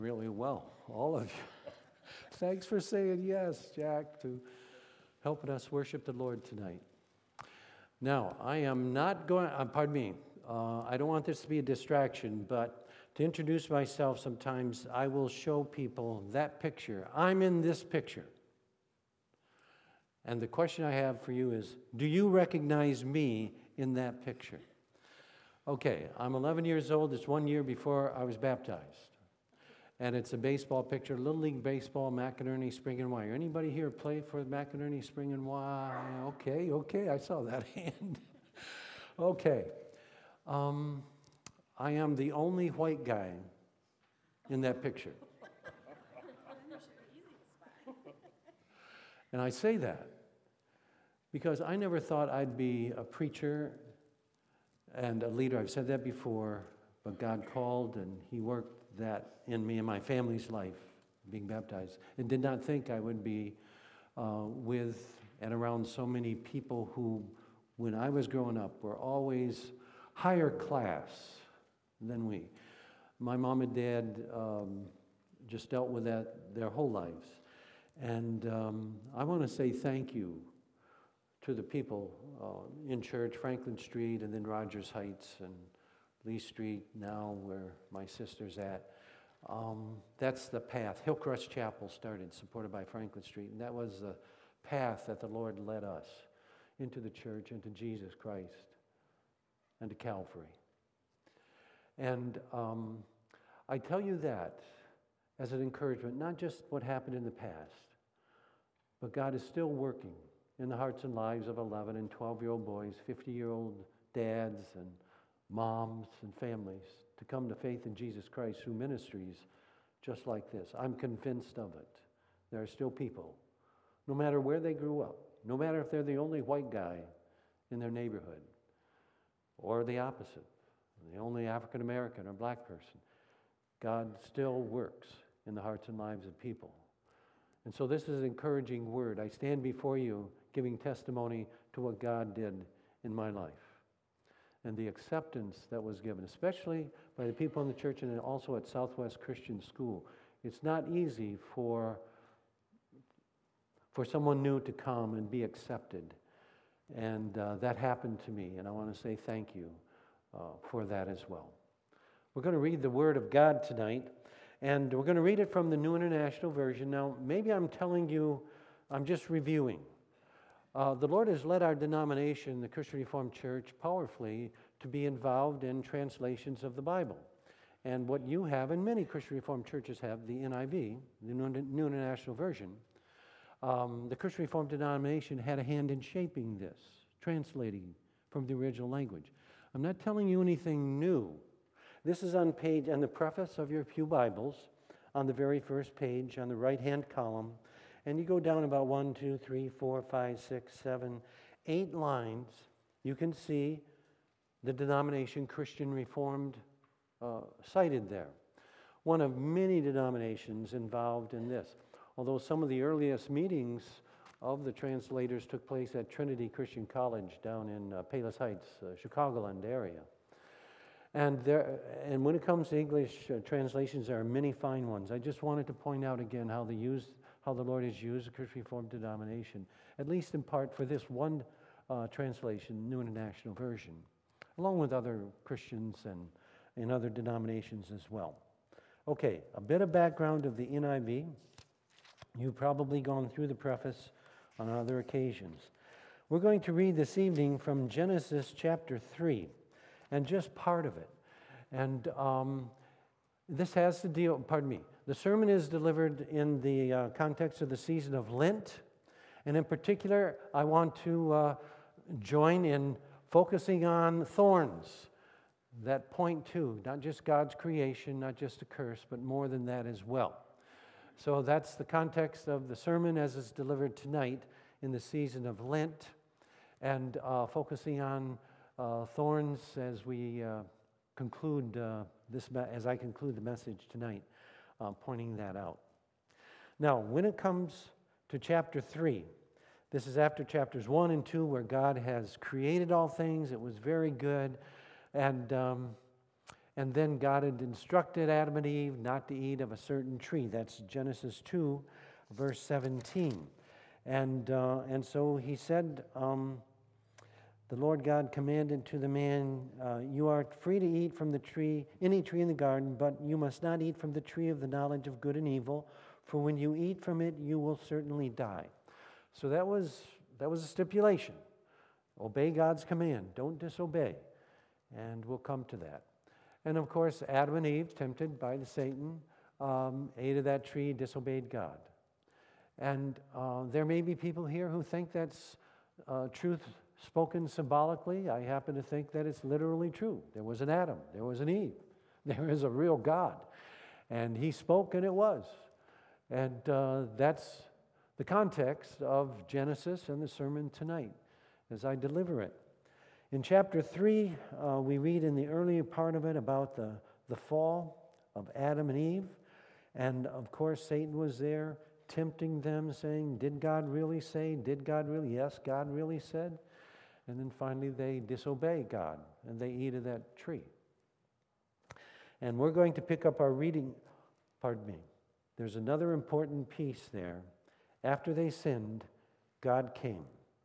Really well, all of you. Thanks for saying yes, Jack, to helping us worship the Lord tonight. Now, I am not going, I don't want this to be a distraction, but to introduce myself sometimes, I will show people that picture. I'm in this picture. And the question I have for you is, do you recognize me in that picture? Okay, I'm 11 years old. It's 1 year before I was baptized. And it's a baseball picture, Little League Baseball, McInerney, Spring and Wire. Anybody here play for McInerney, Spring and Wire? Okay, I saw that hand. Okay. I am the only white guy in that picture. And I say that because I never thought I'd be a preacher and a leader. I've said that before, but God called and He worked that in me and my family's life, being baptized, and did not think I would be with and around so many people who, when I was growing up, were always higher class than we. My mom and dad just dealt with that their whole lives. And I want to say thank you to the people in church, Franklin Street, and then Rogers Heights, and Lee Street now, where my sister's at. That's the path. Hillcrest Chapel started, supported by Franklin Street, and that was the path that the Lord led us into the church, into Jesus Christ, and to Calvary. And I tell you that as an encouragement, not just what happened in the past, but God is still working in the hearts and lives of 11 and 12-year-old boys, 50-year-old dads, and moms and families to come to faith in Jesus Christ through ministries just like this. I'm convinced of it. There are still people, no matter where they grew up, no matter if they're the only white guy in their neighborhood or the opposite, the only African American or black person, God still works in the hearts and lives of people. And so this is an encouraging word. I stand before you giving testimony to what God did in my life and the acceptance that was given, especially by the people in the church and also at Southwest Christian School. It's not easy for someone new to come and be accepted. And that happened to me, and I want to say thank you for that as well. We're going to read the Word of God tonight, and we're going to read it from the New International Version. Now, maybe I'm telling you, I'm just reviewing. The Lord has led our denomination, the Christian Reformed Church, powerfully to be involved in translations of the Bible. And what you have, and many Christian Reformed churches have, the NIV, the New International Version. The Christian Reformed denomination had a hand in shaping this, translating from the original language. I'm not telling you anything new. This is on the preface of your pew Bibles, on the very first page, on the right-hand column. And you go down about 1, 2, 3, 4, 5, 6, 7, 8 lines. You can see the denomination Christian Reformed cited there. One of many denominations involved in this. Although some of the earliest meetings of the translators took place at Trinity Christian College down in Palos Heights, Chicagoland area. And when it comes to English translations, there are many fine ones. I just wanted to point out again how the Lord has used the Christian Reformed denomination, at least in part for this one translation, New International Version, along with other Christians and in other denominations as well. Okay, a bit of background of the NIV. You've probably gone through the preface on other occasions. We're going to read this evening from Genesis chapter 3, and just part of it. And this has to deal, the sermon is delivered in the context of the season of Lent, and in particular, I want to join in focusing on thorns that point to not just God's creation, not just a curse, but more than that as well. So that's the context of the sermon as it's delivered tonight in the season of Lent, and focusing on thorns as we conclude as I conclude the message tonight, pointing that out. Now, when it comes to chapter 3, this is after chapters 1 and 2, where God has created all things. It was very good, and And then God had instructed Adam and Eve not to eat of a certain tree. That's Genesis 2, verse 17. And so he said, the Lord God commanded to the man, you are free to eat from the tree, any tree in the garden, but you must not eat from the tree of the knowledge of good and evil, for when you eat from it, you will certainly die. So that was a stipulation. Obey God's command. Don't disobey. And we'll come to that. And of course, Adam and Eve, tempted by the Satan, ate of that tree, disobeyed God. And there may be people here who think that's truth spoken symbolically. I happen to think that it's literally true. There was an Adam. There was an Eve. There is a real God. And he spoke and it was. And that's the context of Genesis and the sermon tonight as I deliver it. In chapter 3, we read in the earlier part of it about the fall of Adam and Eve. And of course, Satan was there tempting them, saying, did God really say? Did God really? Yes, God really said. And then finally they disobey God and they eat of that tree. And we're going to pick up our reading, there's another important piece there. After they sinned, God came.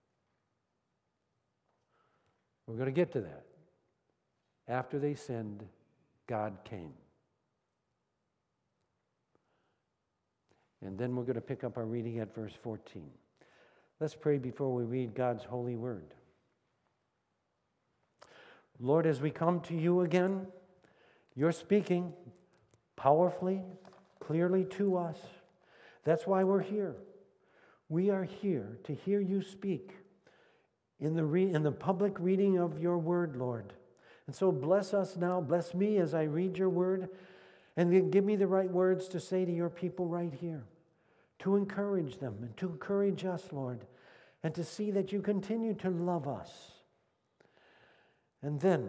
We're going to get to that. After they sinned, God came. And then we're going to pick up our reading at verse 14. Let's pray before we read God's holy word. Lord, as we come to you again, you're speaking powerfully, clearly to us. That's why we're here. We are here to hear you speak in the public reading of your word, Lord. And so bless us now, bless me as I read your word, and then give me the right words to say to your people right here, to encourage them and to encourage us, Lord, and to see that you continue to love us. And then,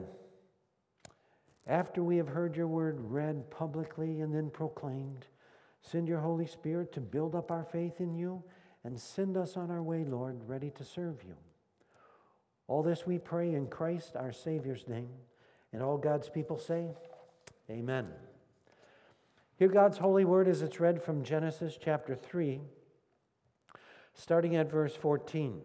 after we have heard your word read publicly and then proclaimed, send your Holy Spirit to build up our faith in you and send us on our way, Lord, ready to serve you. All this we pray in Christ, our Savior's name. And all God's people say, amen. Hear God's holy word as it's read from Genesis chapter 3, starting at verse 14.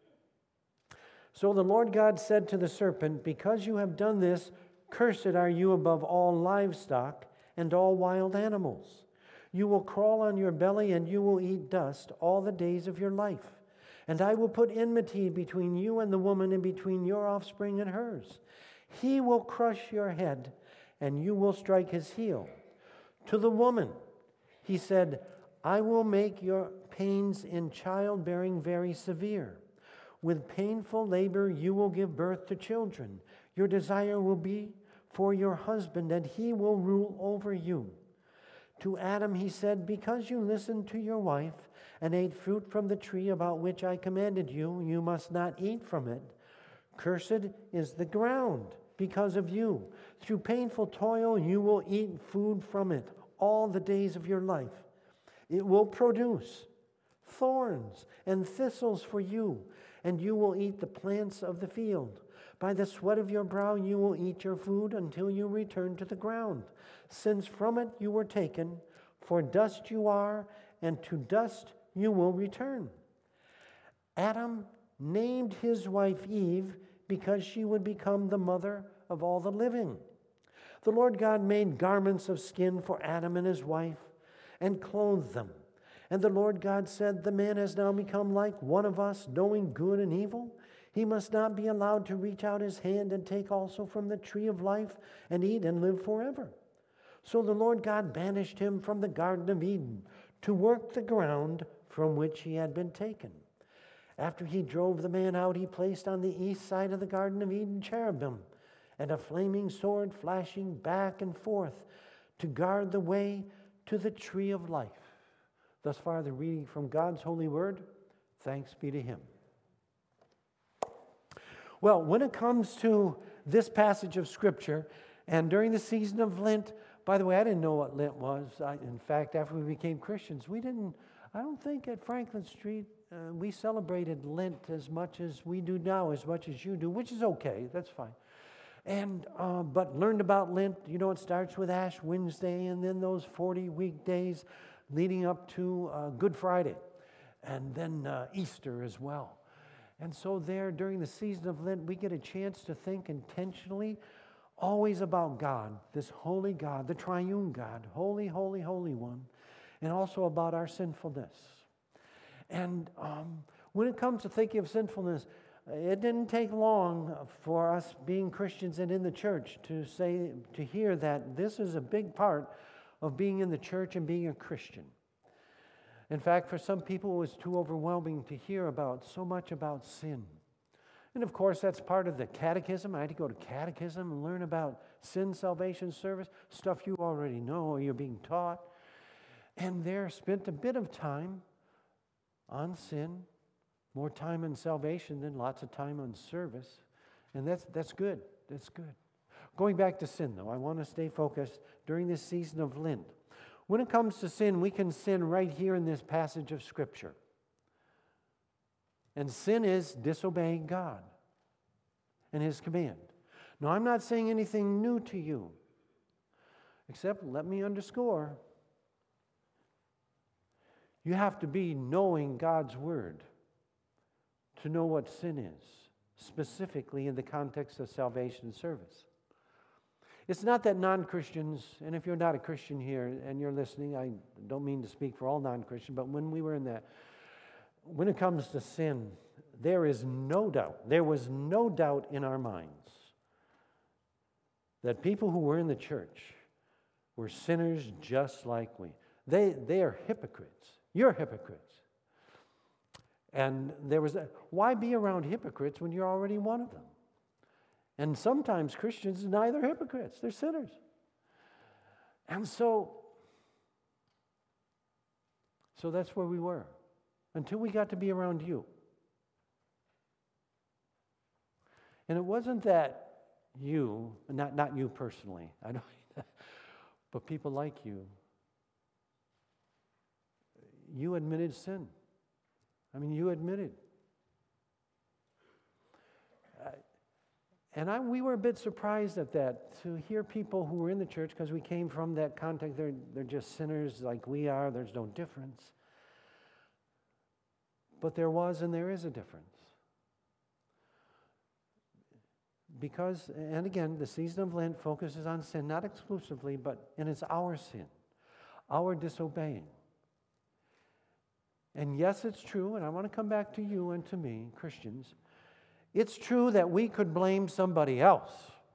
So the Lord God said to the serpent, because you have done this, cursed are you above all livestock and all wild animals. You will crawl on your belly and you will eat dust all the days of your life. And I will put enmity between you and the woman and between your offspring and hers. He will crush your head and you will strike his heel. To the woman, he said, I will make your pains in childbearing very severe. With painful labor you will give birth to children. Your desire will be for your husband, and he will rule over you. To Adam he said, because you listened to your wife and ate fruit from the tree about which I commanded you, you must not eat from it. Cursed is the ground because of you. Through painful toil you will eat food from it all the days of your life. It will produce thorns and thistles for you, and you will eat the plants of the field. By the sweat of your brow you will eat your food until you return to the ground, since from it you were taken, for dust you are, and to dust you will return. Adam named his wife Eve because she would become the mother of all the living. The Lord God made garments of skin for Adam and his wife and clothed them. And the Lord God said, the man has now become like one of us, knowing good and evil. He must not be allowed to reach out his hand and take also from the tree of life and eat and live forever. So the Lord God banished him from the Garden of Eden to work the ground from which he had been taken. After he drove the man out, he placed on the east side of the Garden of Eden cherubim and a flaming sword flashing back and forth to guard the way to the tree of life. Thus far, the reading from God's holy word. Thanks be to him. Well, when it comes to this passage of Scripture, and during the season of Lent, by the way, I didn't know what Lent was. In fact, after we became Christians, I don't think at Franklin Street, we celebrated Lent as much as we do now, as much as you do, which is okay, that's fine. And but learned about Lent. You know, it starts with Ash Wednesday, and then those 40 weekdays leading up to Good Friday, and then Easter as well. And so there, during the season of Lent, we get a chance to think intentionally, always about God, this holy God, the triune God, holy, holy, holy one, and also about our sinfulness. And when it comes to thinking of sinfulness, it didn't take long for us being Christians and in the church to hear that this is a big part of being in the church and being a Christian. In fact, for some people, it was too overwhelming to hear about so much about sin. And of course, that's part of the catechism. I had to go to catechism and learn about sin, salvation, service, stuff you already know or you're being taught. And there spent a bit of time on sin, more time on salvation than lots of time on service. And that's good. That's good. Going back to sin, though, I want to stay focused during this season of Lent. When it comes to sin, we can sin right here in this passage of Scripture. And sin is disobeying God and His command. Now, I'm not saying anything new to you, except let me underscore, you have to be knowing God's Word to know what sin is, specifically in the context of salvation and service. It's not that non-Christians, and if you're not a Christian here and you're listening, I don't mean to speak for all non-Christians, but when it comes to sin, there was no doubt in our minds that people who were in the church were sinners just like we. They are hypocrites. You're hypocrites. And why be around hypocrites when you're already one of them? And sometimes Christians are neither hypocrites, they're sinners. And so that's where we were until we got to be around you. And it wasn't that you, not you personally, I don't, but people like you admitted sin. I mean, you admitted. And we were a bit surprised at that, to hear people who were in the church, because we came from that context, they're just sinners like we are, there's no difference. But there was and there is a difference. Because, and again, the season of Lent focuses on sin, not exclusively, and it's our sin, our disobeying. And yes, it's true, and I want to come back to you and to me, Christians. It's true that we could blame somebody else.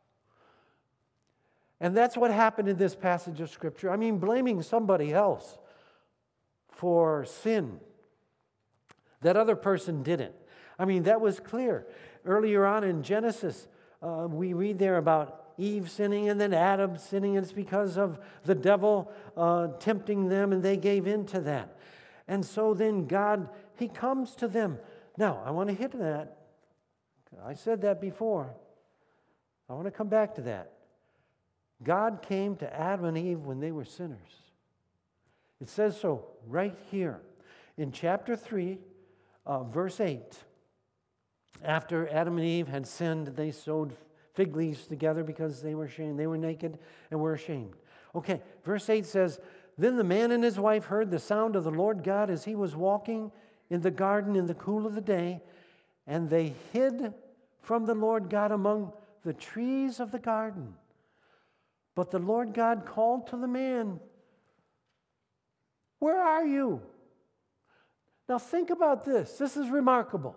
And that's what happened in this passage of Scripture. I mean, blaming somebody else for sin. That other person didn't. I mean, that was clear. Earlier on in Genesis, we read there about Eve sinning and then Adam sinning, and it's because of the devil tempting them, and they gave in to that. And so then God, He comes to them. Now, I want to hit that. I said that before. I want to come back to that. God came to Adam and Eve when they were sinners. It says so right here in chapter 3, verse 8. After Adam and Eve had sinned, they sewed fig leaves together because they were ashamed. They were naked and were ashamed. Okay, verse 8 says, "Then the man and his wife heard the sound of the Lord God as He was walking in the garden in the cool of the day, and they hid from the Lord God among the trees of the garden. But the Lord God called to the man, 'Where are you?'" Now think about this. This is remarkable.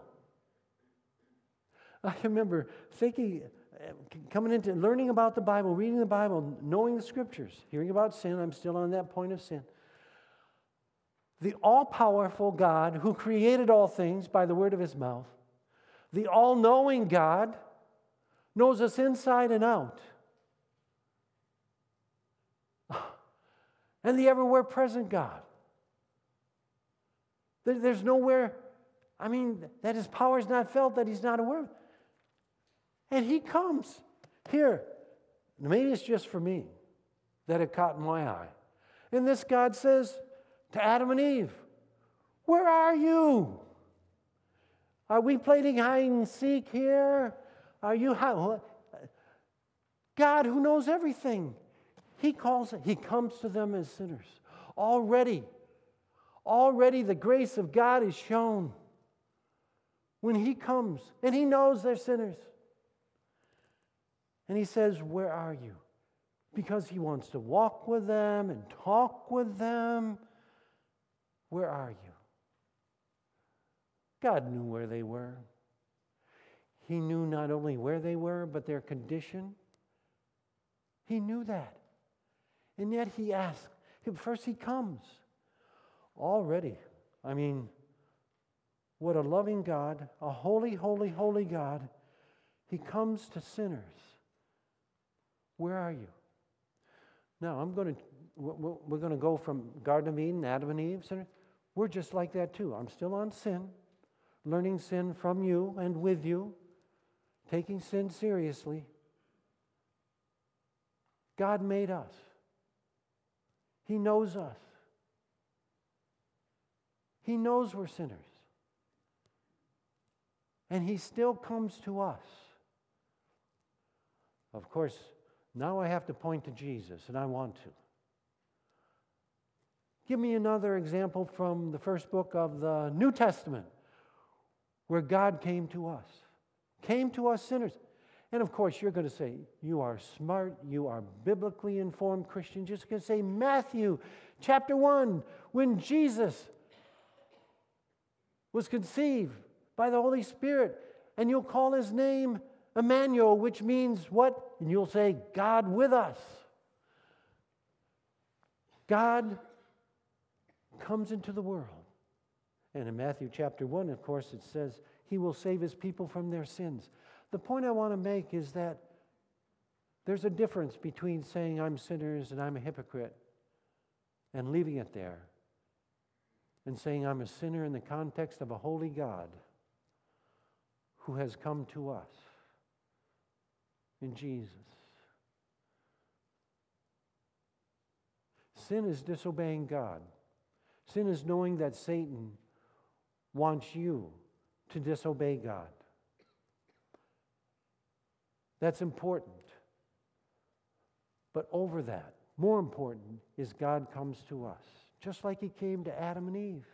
I remember thinking, coming into learning about the Bible, reading the Bible, knowing the Scriptures, hearing about sin. I'm still on that point of sin. The all-powerful God who created all things by the word of His mouth, the all-knowing God, knows us inside and out. And the everywhere present God. There's nowhere, that His power is not felt, that He's not aware of. And He comes here. Maybe it's just for me that it caught my eye. And this God says to Adam and Eve, "Where are you? Are we playing hide and seek here? Are you God who knows everything, He comes to them as sinners. Already the grace of God is shown when He comes, and He knows they're sinners. And He says, where are you? Because He wants to walk with them and talk with them. Where are you? God knew where they were. He knew not only where they were, but their condition. He knew that. And yet He asked. First He comes. Already. I mean, what a loving God, a holy, holy, holy God. He comes to sinners. Where are you? Now, we're going to go from Garden of Eden, Adam and Eve, sinners. We're just like that too. I'm still on sin, learning sin from you and with you, taking sin seriously. God made us. He knows us. He knows we're sinners. And He still comes to us. Of course, now I have to point to Jesus, and I want to. Give me another example from the first book of the New Testament where God came to us sinners. And of course, you're going to say, you are smart, you are biblically informed Christian. Just going to say, Matthew chapter 1, when Jesus was conceived by the Holy Spirit, and you'll call His name Emmanuel, which means what? And you'll say, God with us. God comes into the world. And in Matthew chapter 1, of course, it says He will save His people from their sins. The point I want to make is that there's a difference between saying I'm sinners and I'm a hypocrite and leaving it there, and saying I'm a sinner in the context of a holy God who has come to us in Jesus. Sin is disobeying God. Sin is knowing that Satan wants you to disobey God. That's important. But over that, more important, is God comes to us, just like He came to Adam and Eve.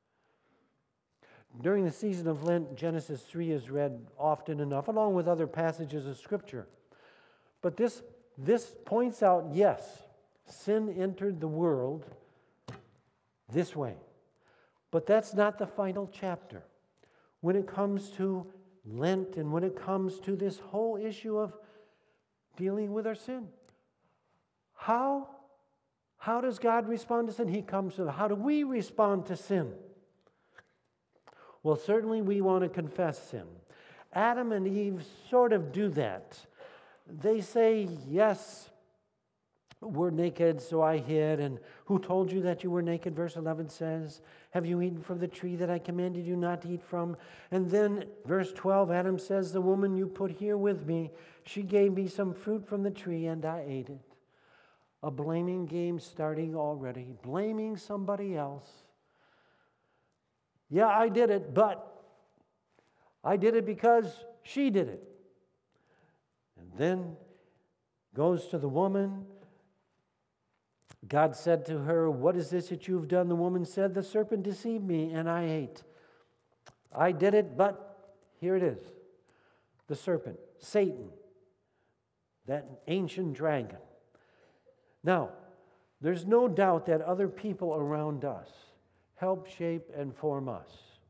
During the season of Lent, Genesis 3 is read often enough, along with other passages of Scripture. But this points out, yes, sin entered the world this way. But that's not the final chapter. When it comes to Lent and when it comes to this whole issue of dealing with our sin, how does God respond to sin? He comes to how do we respond to sin? Well, certainly we want to confess sin. Adam and Eve sort of do that. They say, yes, we're naked, so I hid. And who told you that you were naked? Verse 11 says, have you eaten from the tree that I commanded you not to eat from? And then verse 12, Adam says, the woman you put here with me, she gave me some fruit from the tree and I ate it. A blaming game starting already, blaming somebody else. Yeah, I did it, but I did it because she did it. And then goes to the woman. God said to her, what is this that you've done? The woman said, the serpent deceived me and I ate. I did it, but here it is. The serpent, Satan, that ancient dragon. Now, there's no doubt that other people around us help shape and form us.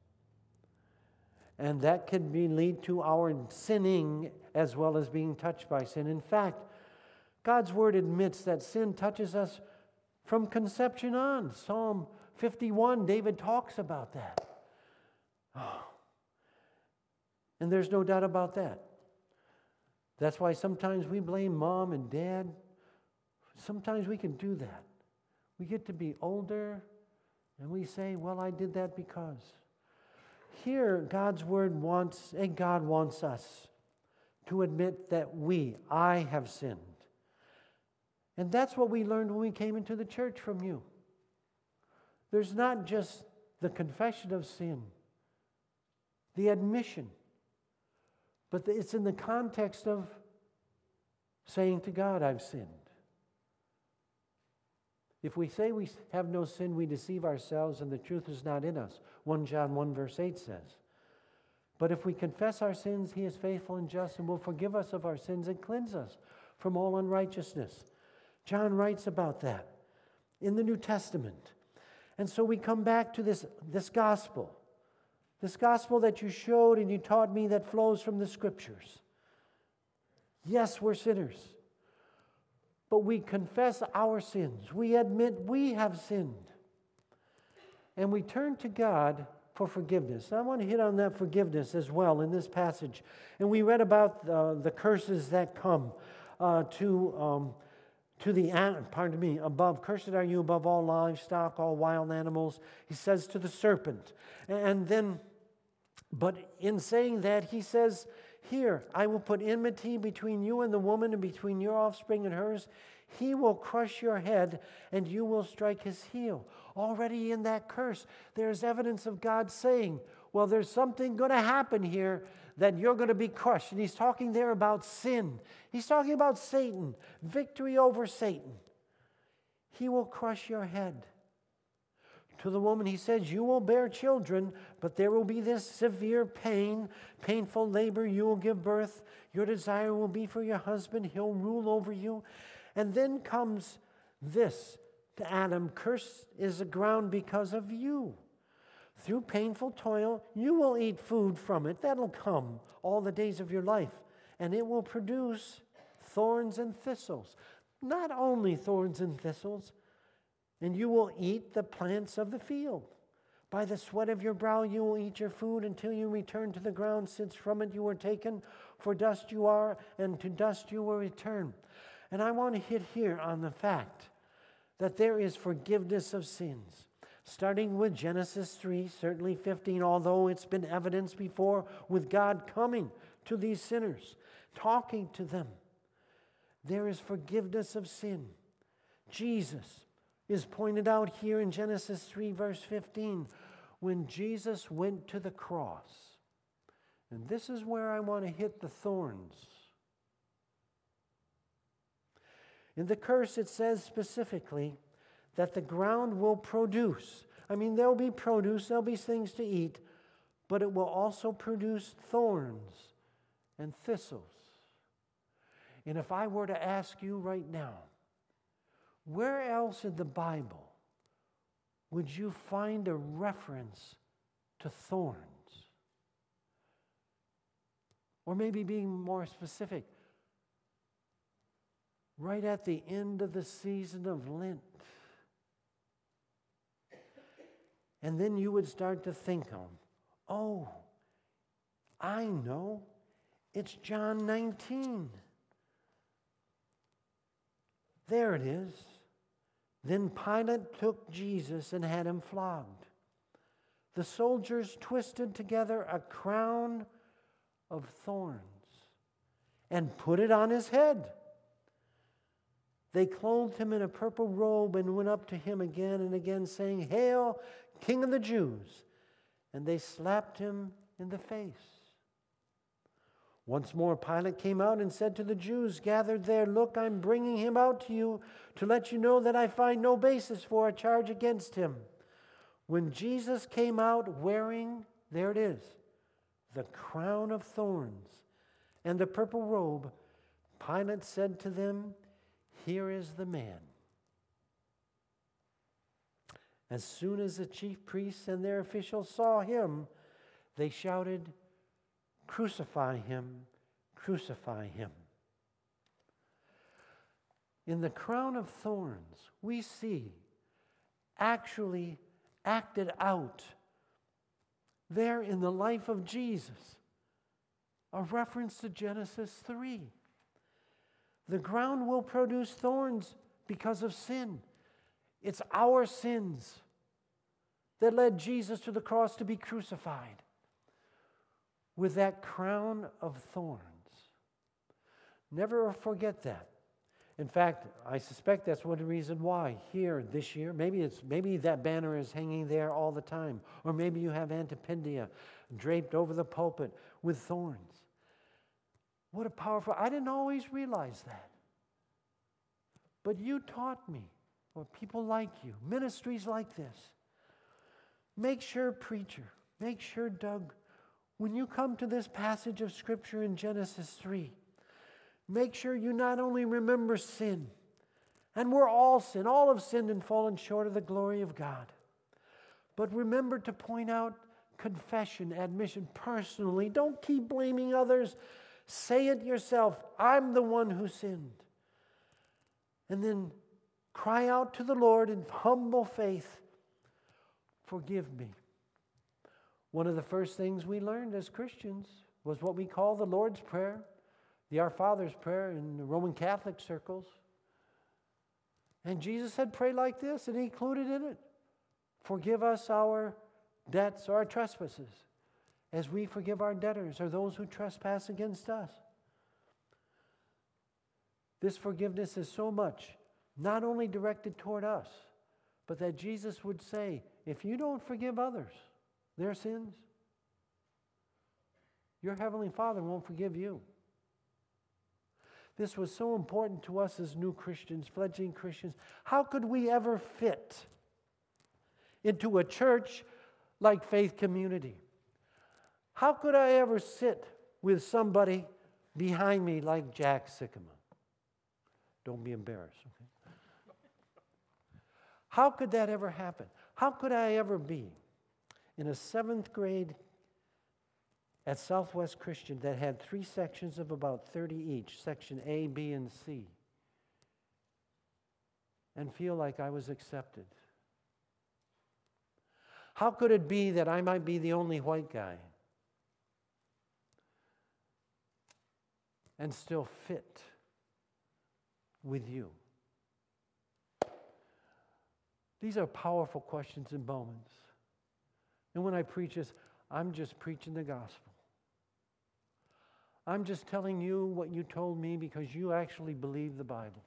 And that can lead to our sinning as well as being touched by sin. In fact, God's Word admits that sin touches us from conception on. Psalm 51, David talks about that. Oh. And there's no doubt about that. That's why sometimes we blame mom and dad. Sometimes we can do that. We get to be older and we say, well, I did that because. Here, God's Word wants, and God wants us to admit that I have sinned. And that's what we learned when we came into the church from you. There's not just the confession of sin, the admission, but it's in the context of saying to God, I've sinned. If we say we have no sin, we deceive ourselves and the truth is not in us. 1 John 1 verse 8 says. But if we confess our sins, He is faithful and just and will forgive us of our sins and cleanse us from all unrighteousness. John writes about that in the New Testament. And so we come back to this gospel. This gospel that you showed and you taught me that flows from the Scriptures. Yes, we're sinners. But we confess our sins. We admit we have sinned. And we turn to God for forgiveness. I want to hit on that forgiveness as well in this passage. And we read about the curses that come to the, above. Cursed are you above all livestock, all wild animals. He says to the serpent. And then, but in saying that, he says, here, I will put enmity between you and the woman and between your offspring and hers. He will crush your head and you will strike his heel. Already in that curse, there's evidence of God saying, well, there's something going to happen here that you're going to be crushed. And he's talking there about sin. He's talking about Satan, victory over Satan. He will crush your head. To the woman, he says, you will bear children, but there will be this severe pain, painful labor. You will give birth. Your desire will be for your husband. He'll rule over you. And then comes this to Adam, cursed is the ground because of you. Through painful toil, you will eat food from it. That'll come all the days of your life. And it will produce thorns and thistles. Not only thorns and thistles, and you will eat the plants of the field. By the sweat of your brow you will eat your food until you return to the ground, since from it you were taken. For dust you are, and to dust you will return. And I want to hit here on the fact that there is forgiveness of sins. Starting with Genesis 3, certainly 15, although it's been evidenced before with God coming to these sinners, talking to them. There is forgiveness of sin. Jesus is pointed out here in Genesis 3, verse 15, when Jesus went to the cross. And this is where I want to hit the thorns. In the curse, it says specifically that the ground will produce. I mean, there'll be produce, there'll be things to eat, but it will also produce thorns and thistles. And if I were to ask you right now, where else in the Bible would you find a reference to thorns? Or maybe being more specific, right at the end of the season of Lent. And then you would start to think of, oh, I know, it's John 19. There it is. Then Pilate took Jesus and had him flogged. The soldiers twisted together a crown of thorns and put it on his head. They clothed him in a purple robe and went up to him again and again, saying, Hail, King of the Jews! And they slapped him in the face. Once more Pilate came out and said to the Jews gathered there, Look, I'm bringing him out to you to let you know that I find no basis for a charge against him. When Jesus came out wearing, there it is, the crown of thorns and the purple robe, Pilate said to them, Here is the man. As soon as the chief priests and their officials saw him, they shouted, Crucify him, crucify him. In the crown of thorns, we see actually acted out there in the life of Jesus, a reference to Genesis 3. The ground will produce thorns because of sin. It's our sins that led Jesus to the cross to be crucified with that crown of thorns. Never forget that. In fact, I suspect that's one reason why here this year, maybe that banner is hanging there all the time, or maybe you have Antipendia draped over the pulpit with thorns. What a powerful, I didn't always realize that. But you taught me, or people like you, ministries like this. Make sure, preacher, make sure, Doug, when you come to this passage of Scripture in Genesis 3, make sure you not only remember sin, and we're all sin, all have sinned and fallen short of the glory of God, but remember to point out confession, admission personally. Don't keep blaming others. Say it yourself. I'm the one who sinned. And then cry out to the Lord in humble faith, forgive me. One of the first things we learned as Christians was what we call the Lord's Prayer, the Our Father's Prayer in the Roman Catholic circles. And Jesus said, pray like this, and He included in it, forgive us our debts or our trespasses, as we forgive our debtors or those who trespass against us. This forgiveness is so much not only directed toward us, but that Jesus would say, if you don't forgive others their sins, your Heavenly Father won't forgive you. This was so important to us as new Christians, fledgling Christians. How could we ever fit into a church like Faith Community? How could I ever sit with somebody behind me like Jack Sycamore? Don't be embarrassed, okay? How could that ever happen? How could I ever be in a 7th grade at Southwest Christian that had 3 sections of about 30 each, section A, B, and C, and feel like I was accepted? How could it be that I might be the only white guy and still fit with you? These are powerful questions and moments. And when I preach this, I'm just preaching the gospel. I'm just telling you what you told me because you actually believe the Bible.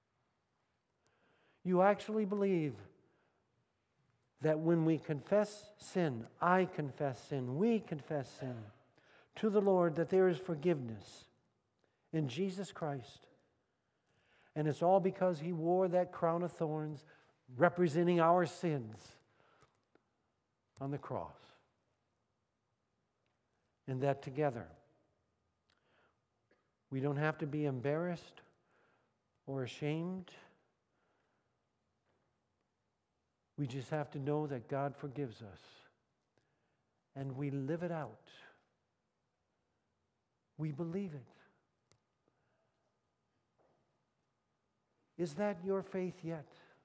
You actually believe that when we confess sin, I confess sin, we confess sin to the Lord, that there is forgiveness in Jesus Christ. And it's all because He wore that crown of thorns representing our sins on the cross. And that together, we don't have to be embarrassed or ashamed. We just have to know that God forgives us. And we live it out. We believe it. Is that your faith yet?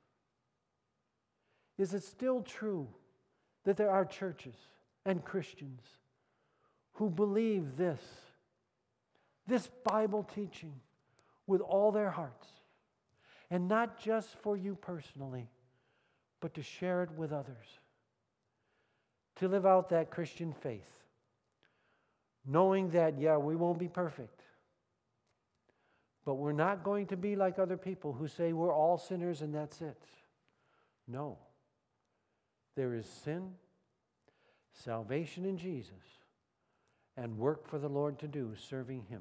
Is it still true that there are churches and Christians who believe this Bible teaching with all their hearts, and not just for you personally, but to share it with others, to live out that Christian faith, knowing that, we won't be perfect, but we're not going to be like other people who say we're all sinners and that's it. No. There is sin, salvation in Jesus, and work for the Lord to do, serving Him.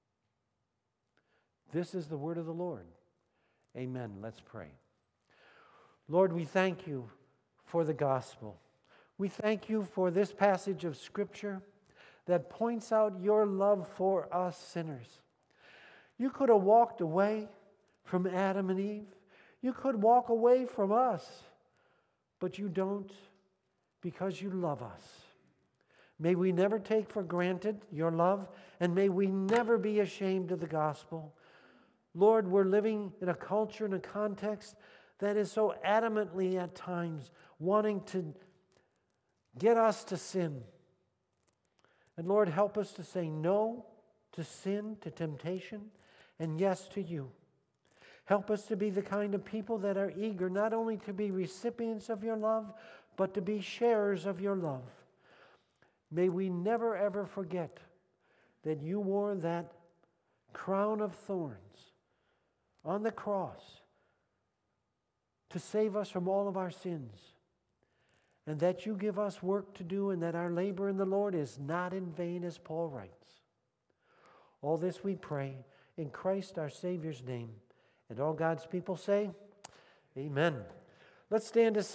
This is the word of the Lord. Amen. Let's pray. Lord, we thank You for the gospel. We thank You for this passage of Scripture that points out Your love for us sinners. You could have walked away from Adam and Eve. You could walk away from us, but You don't, because You love us. May we never take for granted Your love, and may we never be ashamed of the gospel. Lord, we're living in a culture and a context that is so adamantly at times wanting to get us to sin. And Lord, help us to say no to sin, to temptation, and yes to You. Help us to be the kind of people that are eager not only to be recipients of Your love, but to be sharers of Your love. May we never ever forget that You wore that crown of thorns on the cross to save us from all of our sins, and that You give us work to do, and that our labor in the Lord is not in vain, as Paul writes. All this we pray in Christ our Savior's name. And all God's people say, Amen. Let's stand to sing.